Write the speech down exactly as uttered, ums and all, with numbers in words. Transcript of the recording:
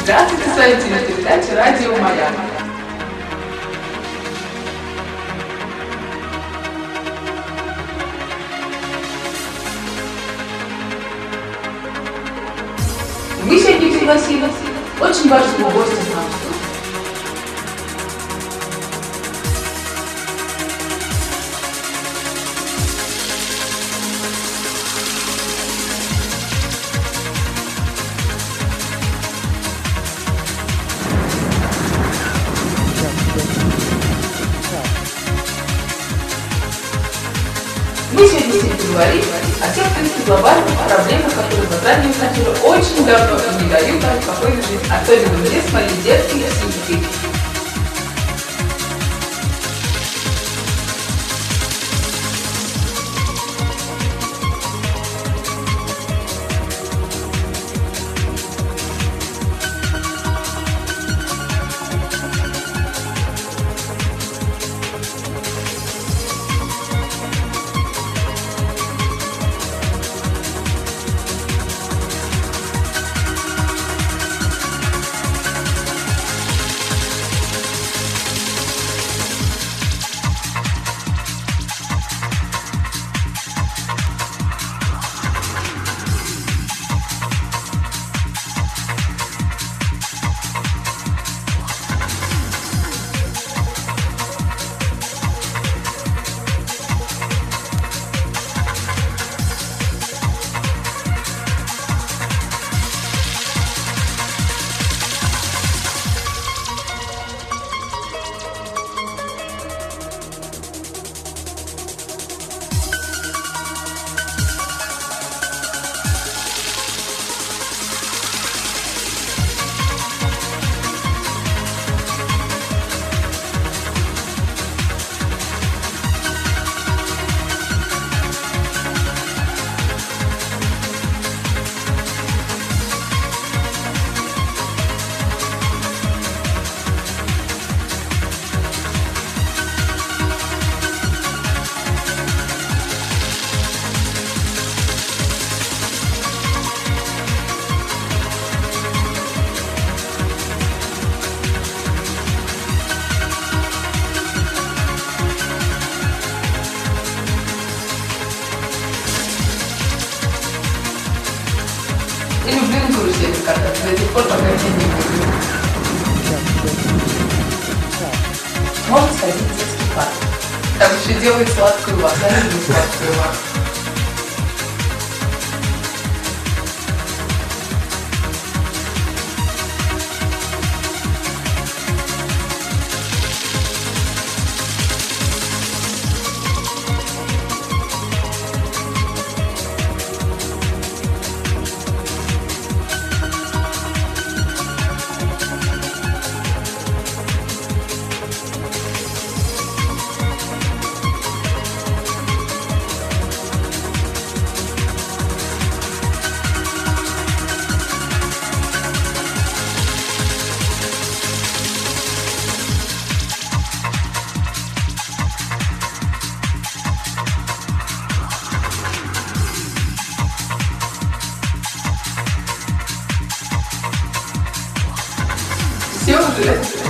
Здравствуйте, с вами телепередача «Радио Маяк». Мы сегодня пригласили очень важного гостя в нашу студию. Мы сегодня с ним поговорим о тех таких глобальных проблемах, которые затрагивают нас уже очень давно и не дают нам спокойно жить, особенно мне с моей детской психикой. Я люблю карусели кататься до тех пор, пока я не буду. Можно сходить в детский парк. Там еще делают сладкую вату. Я люблю сладкую вату. Все уже.